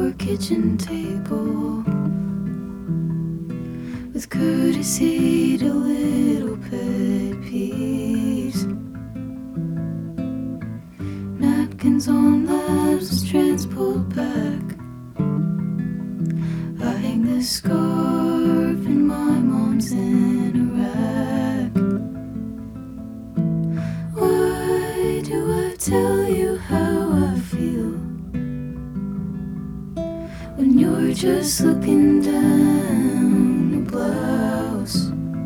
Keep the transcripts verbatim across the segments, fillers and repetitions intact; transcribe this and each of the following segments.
your kitchen table with courtesy to little pet peeves. Napkins on laps as trends pulled back. I hang this scarf in my mom's in a rack. Why do I tell you how I feel when you're just looking down a blouse?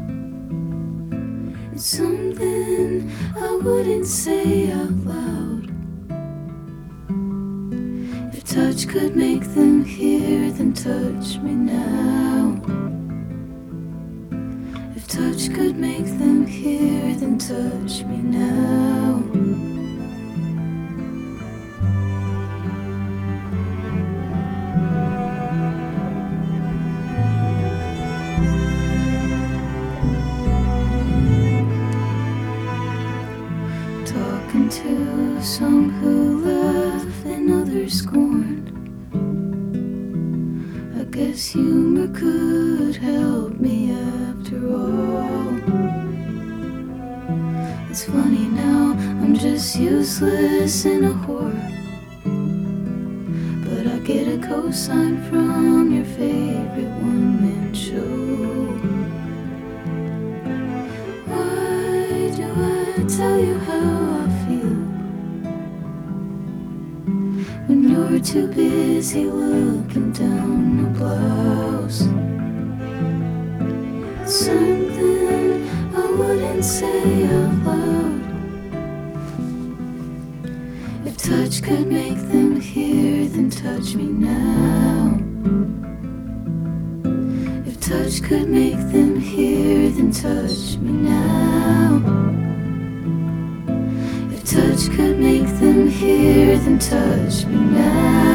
It's something I wouldn't say out loud. If touch could make them hear, then touch me now. If touch could make them hear, then touch me now. Talking to some who laugh and others scorned. I guess humor could help me after all. It's funny now, I'm just useless and a whore, but I get a cosign from your favorite one-man show. Why do I tell you how I feel when you're too busy looking down a blouse? It's something I wouldn't say out loud. If touch could make them hear, then touch me now. If touch could make them hear, then touch me now. If touch could make them hear, then touch me now.